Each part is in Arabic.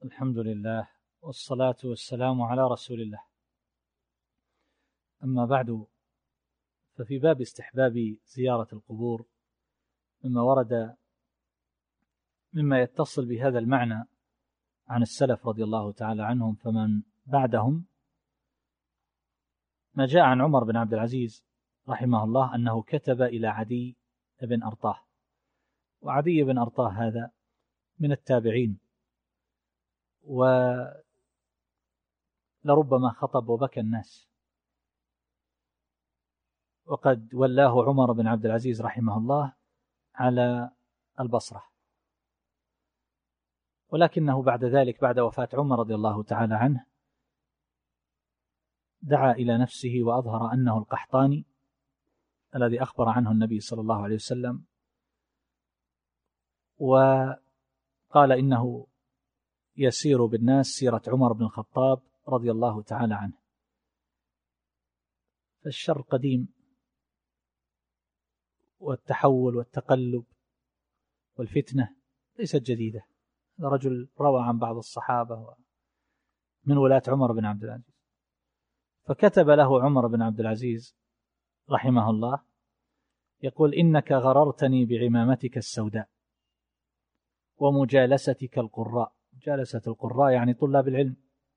الحمد لله والصلاة والسلام على رسول الله. أما بعد، ففي باب استحباب زيارة القبور مما ورد مما يتصل بهذا المعنى عن السلف رضي الله تعالى عنهم فمن بعدهم، ما جاء عن عمر بن عبد العزيز رحمه الله أنه كتب إلى عدي بن أرطاه، وعدي بن أرطاه هذا من التابعين، ولربما خطب وبكى الناس، وقد ولاه عمر بن عبد العزيز رحمه الله على البصرة، ولكنه بعد ذلك بعد وفاة عمر رضي الله تعالى عنه دعا إلى نفسه وأظهر أنه القحطاني الذي أخبر عنه النبي صلى الله عليه وسلم، وقال إنه يسير بالناس سيرة عمر بن الخطاب رضي الله تعالى عنه. فالشر قديم، والتحول والتقلب والفتنة ليست جديدة. هذا رجل روى عن بعض الصحابة من ولاة عمر بن عبد العزيز، فكتب له عمر بن عبد العزيز رحمه الله يقول: إنك غررتني بعمامتك السوداء ومجالستك القراء. مجالسة القراء يعني طلاب العلم،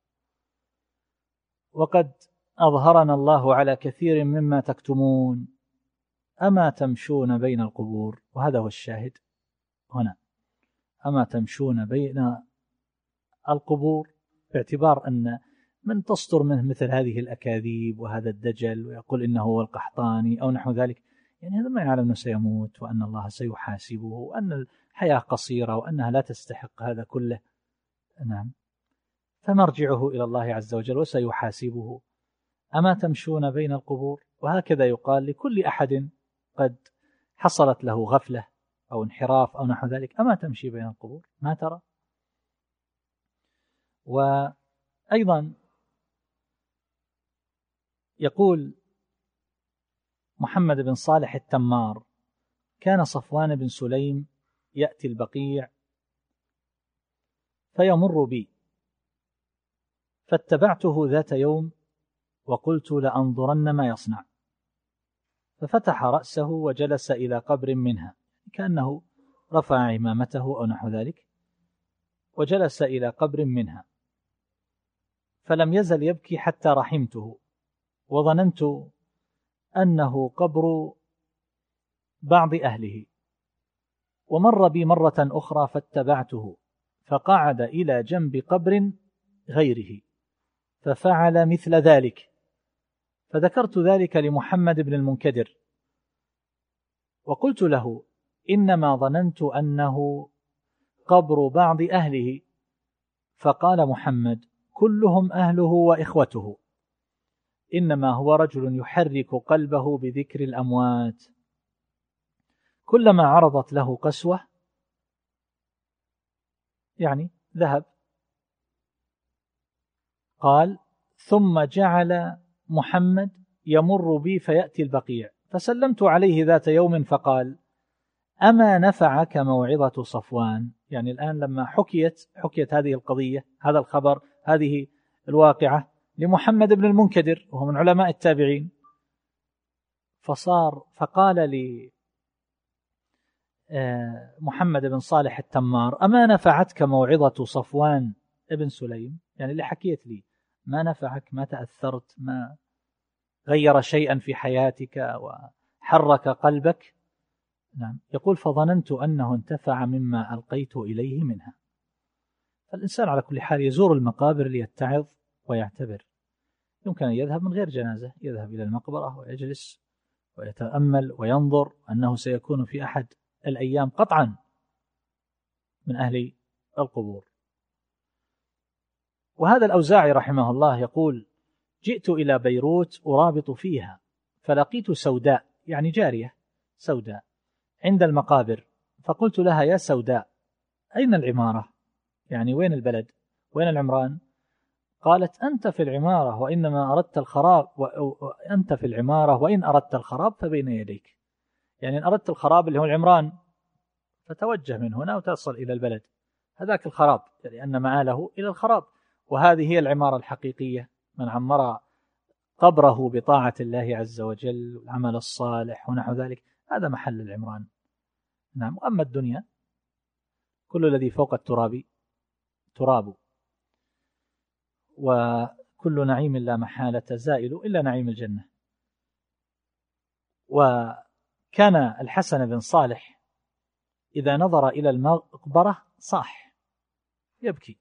وقد أظهرنا الله على كثير مما تكتمون، أما تمشون بين القبور. وهذا هو الشاهد هنا، أما تمشون بين القبور، باعتبار أن من تصدر منه مثل هذه الأكاذيب وهذا الدجل ويقول إنه هو القحطاني أو نحو ذلك، يعني هذا ما يعلم أنه سيموت وأن الله سيحاسبه وأن الحياة قصيرة وأنها لا تستحق هذا كله. نعم، فمرجعه إلى الله عز وجل وسيحاسبه. أما تمشون بين القبور. وهكذا يقال لكل أحد قد حصلت له غفلة أو انحراف أو نحو ذلك: أما تمشي بين القبور، ما ترى؟ وأيضا يقول محمد بن صالح التمار: كان صفوان بن سليم يأتي البقيع فيمر بي، فاتبعته ذات يوم وقلت لأنظرن ما يصنع، ففتح رأسه وجلس إلى قبر منها، كأنه رفع عمامته أو نحو ذلك، وجلس إلى قبر منها، فلم يزل يبكي حتى رحمته، وظننت أنه قبر بعض أهله، ومر بي مرة أخرى فاتبعته، فقعد إلى جنب قبر غيره ففعل مثل ذلك، فذكرت ذلك لمحمد بن المنكدر وقلت له: إنما ظننت أنه قبر بعض أهله. فقال محمد: كلهم أهله وإخوته، إنما هو رجل يحرك قلبه بذكر الأموات، كلما عرضت له قسوة يعني ذهب. قال: ثم جعل محمد يمر بي فيأتي البقيع، فسلمت عليه ذات يوم فقال: أما نفعك موعظة صفوان؟ يعني الآن لما حكيت هذه القضية، هذا الخبر، هذه الواقعة لمحمد بن المنكدر وهو من علماء التابعين، فقال لي محمد بن صالح التمار: أما نفعتك موعظة صفوان ابن سليم؟ يعني اللي حكيت لي ما نفعك؟ ما تأثرت؟ ما غير شيئا في حياتك وحرك قلبك؟ نعم. يقول: فظننت أنه انتفع مما ألقيت إليه منها. فالإنسان على كل حال يزور المقابر ليتعظ ويعتبر. يمكن أن يذهب من غير جنازة، يذهب إلى المقبرة ويجلس ويتأمل وينظر أنه سيكون في أحد الأيام قطعا من أهل القبور. وهذا الأوزاعي رحمه الله يقول: جئت إلى بيروت أرابط فيها، فلقيت سوداء، يعني جارية سوداء، عند المقابر، فقلت لها: يا سوداء، أين العمارة؟ يعني وين البلد؟ وين العمران؟ قالت: أنت في العمارة وإنما أردت الخراب، وأنت في العمارة وإن أردت الخراب فبين يديك. يعني إن أردت الخراب اللي هو العمران فتوجه من هنا وتصل إلى البلد، هذاك الخراب، لأن مآله إلى الخراب. وهذه هي العمارة الحقيقية، من عمر قبره بطاعة الله عز وجل والعمل الصالح ونحو ذلك، هذا محل العمران. نعم. وأما الدنيا كل الذي فوق التراب تراب، وكل نعيم لا محالة زائل إلا نعيم الجنة. وكان الحسن بن صالح إذا نظر إلى المقبرة صاح يبكي.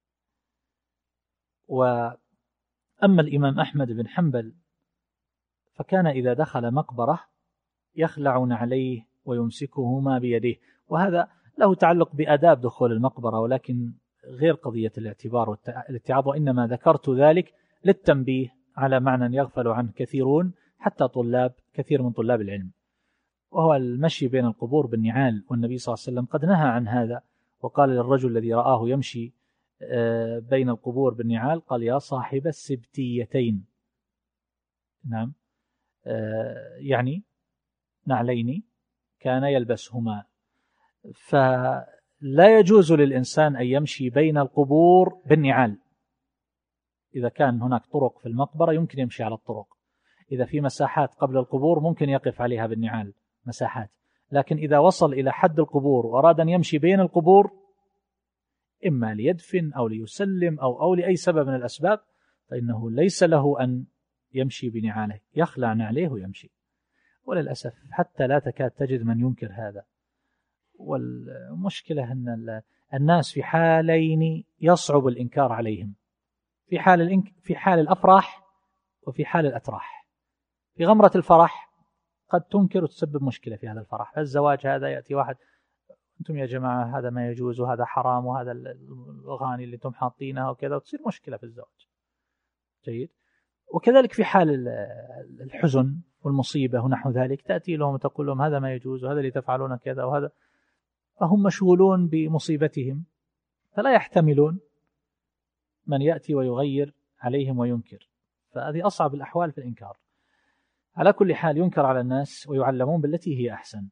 وأما الإمام أحمد بن حنبل فكان إذا دخل مقبرة يخلع نعليه ويمسكهما بيديه، وهذا له تعلق بآداب دخول المقبرة، ولكن غير قضية الاعتبار والاتعاظ، وإنما ذكرت ذلك للتنبيه على معنى يغفل عنه كثيرون، حتى كثير من طلاب العلم، وهو المشي بين القبور بالنعال. والنبي صلى الله عليه وسلم قد نهى عن هذا، وقال للرجل الذي رآه يمشي بين القبور بالنعال، قال: يا صاحب السبتيتين. نعم، يعني نعلين كان يلبسهما. فلا يجوز للإنسان أن يمشي بين القبور بالنعال. إذا كان هناك طرق في المقبرة يمكن يمشي على الطرق، إذا في مساحات قبل القبور ممكن يقف عليها بالنعال مساحات، لكن إذا وصل إلى حد القبور وأراد أن يمشي بين القبور، إما ليدفن أو ليسلم أو لأي سبب من الأسباب، فإنه ليس له أن يمشي بنعاله، يخلع نعليه ويمشي. وللأسف حتى لا تكاد تجد من ينكر هذا. والمشكلة أن الناس في حالين يصعب الإنكار عليهم، في حال الأفراح وفي حال الأتراح. في غمرة الفرح قد تنكر وتسبب مشكلة في هذا الفرح. الزواج هذا يأتي واحد: أنتم يا جماعة هذا ما يجوز وهذا حرام وهذا الأغاني اللي أنتم حاطينها وكذا، وتصير مشكلة في الزواج. جيد. وكذلك في حال الحزن والمصيبة ونحو ذلك، تأتي لهم وتقول لهم هذا ما يجوز وهذا اللي تفعلون كذا وهذا، فهم مشغولون بمصيبتهم فلا يحتملون من يأتي ويغير عليهم وينكر. فهذه أصعب الأحوال في الإنكار. على كل حال ينكر على الناس ويعلمون بالتي هي أحسن.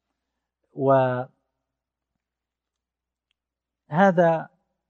وهذا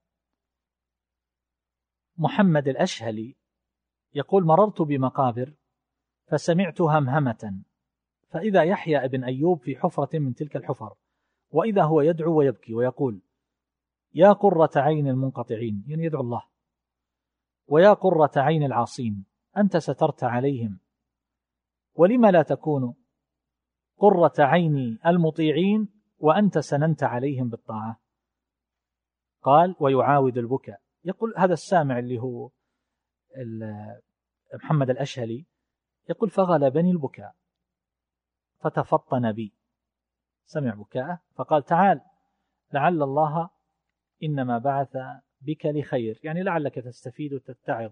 محمد الأشهلي يقول: مررت بمقابر فسمعت همهمة، فإذا يحيى ابن أيوب في حفرة من تلك الحفر، وإذا هو يدعو ويبكي ويقول: يا قرة عين المنقطعين، يعني يدعو الله، ويا قرة عين العاصين، أنت سترت عليهم، ولما لا تكون قرة عين المطيعين وأنت سننت عليهم بالطاعة. قال: ويعاود البكاء. يقول هذا السامع اللي هو محمد الأشهلي، يقول: فغلبني البكاء فتفطن بي، سمع بكاءه فقال: تعال، لعل الله إنما بعث بك لخير، يعني لعلك تستفيد وتتعظ.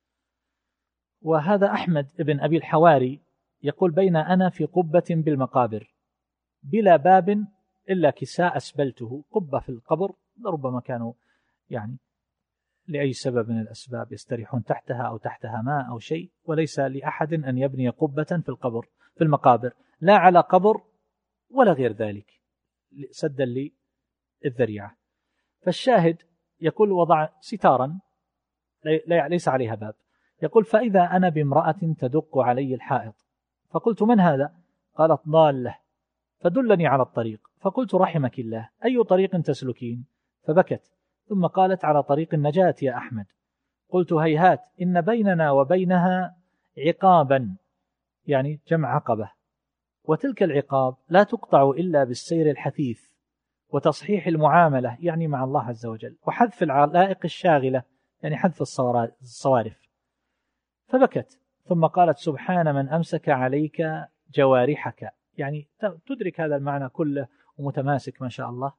وهذا أحمد ابن أبي الحواري يقول: بين أنا في قبة بالمقابر بلا باب إلا كساء أسبلته. قبة في القبر، ربما كانوا يعني لأي سبب من الأسباب يستريحون تحتها أو تحتها ماء أو شيء، وليس لأحد أن يبني قبة في المقابر، لا على قبر ولا غير ذلك، سدا للذريعة. فالشاهد يقول: وضع ستارا ليس عليها باب. يقول: فإذا أنا بامرأة تدق علي الحائط، فقلت: من هذا؟ قالت: ضالة، فدلني على الطريق. فقلت: رحمك الله، أي طريق تسلكين؟ فبكت، ثم قالت: على طريق النجاة يا أحمد. قلت: هيهات، إن بيننا وبينها عقابا، يعني جمع عقبة، وتلك العقاب لا تقطع إلا بالسير الحثيث وتصحيح المعاملة، يعني مع الله عز وجل، وحذف العلائق الشاغلة، يعني حذف الصوارف. فبكت، ثم قالت: سبحان من أمسك عليك جوارحك، يعني تدرك هذا المعنى كله ومتماسك ما شاء الله.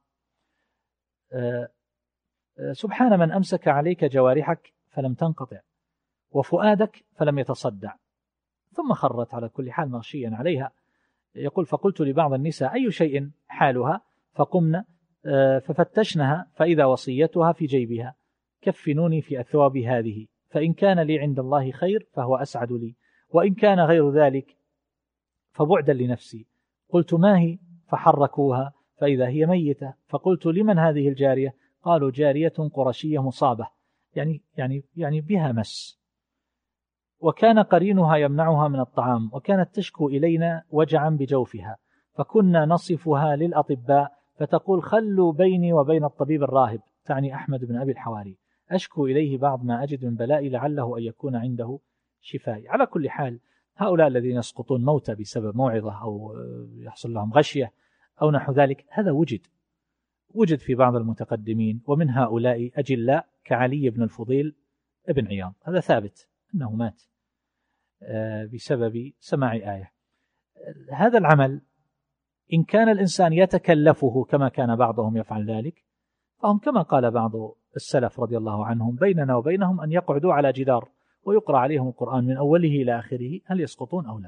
سبحان من أمسك عليك جوارحك فلم تنقطع، وفؤادك فلم يتصدع. ثم خرت على كل حال مغشيا عليها. يقول: فقلت لبعض النساء: أي شيء حالها؟ فقمنا ففتشنها، فإذا وصيتها في جيبها: كفنوني في أثواب هذه، فإن كان لي عند الله خير فهو أسعد لي، وإن كان غير ذلك فبعدا لنفسي. قلت: ما هي؟ فحركوها فإذا هي ميتة. فقلت: لمن هذه الجارية؟ قالوا جارية قرشية مصابة، يعني بها مس، وكان قرينها يمنعها من الطعام، وكانت تشكو إلينا وجعا بجوفها، فكنا نصفها للأطباء فتقول خلوا بيني وبين الطبيب الراهب، تعني أحمد بن أبي الحواري، أشكو إليه بعض ما أجد من بلائي لعله أن يكون عنده شفائي. على كل حال هؤلاء الذين يسقطون موتى بسبب موعظة أو يحصل لهم غشية أو نحو ذلك، هذا وجد في بعض المتقدمين، ومن هؤلاء أجلاء كعلي بن الفضيل ابن عياض، هذا ثابت أنه مات بسبب سماع آية. هذا العمل إن كان الإنسان يتكلفه كما كان بعضهم يفعل ذلك، فهم كما قال بعض السلف رضي الله عنهم بيننا وبينهم أن يقعدوا على جدار ويقرأ عليهم القرآن من أوله إلى آخره، هل يسقطون أو لا؟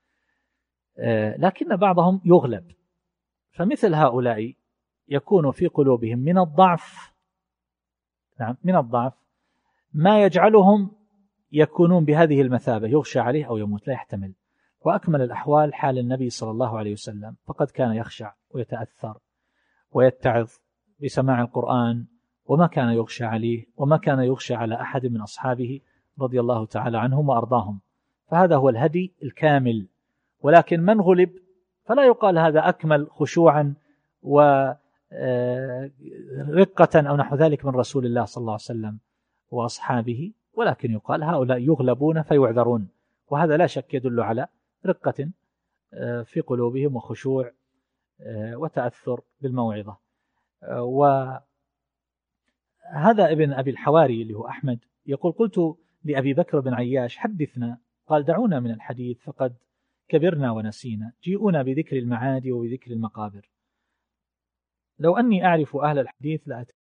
لكن بعضهم يغلب، فمثل هؤلاء يكون في قلوبهم من الضعف، نعم من الضعف، ما يجعلهم يكونون بهذه المثابة، يغشى عليه أو يموت، لا يحتمل. وأكمل الأحوال حال النبي صلى الله عليه وسلم، فقد كان يخشع ويتأثر ويتعظ بسماع القرآن، وما كان يغشى عليه وما كان يغشى على أحد من أصحابه رضي الله تعالى عنهم وأرضاهم، فهذا هو الهدي الكامل. ولكن من غلب فلا يقال هذا أكمل خشوعا ورقة أو نحو ذلك من رسول الله صلى الله عليه وسلم وأصحابه، ولكن يقال هؤلاء يغلبون فيعذرون، وهذا لا شك يدل على رقة في قلوبهم وخشوع وتأثر بالموعظة. وهذا ابن أبي الحواري اللي هو أحمد يقول قلت لأبي بكر بن عياش حدثنا، قال دعونا من الحديث فقد كبرنا ونسينا، جيئونا بذكر المعادي وبذكر المقابر، لو أني أعرف أهل الحديث لأتيت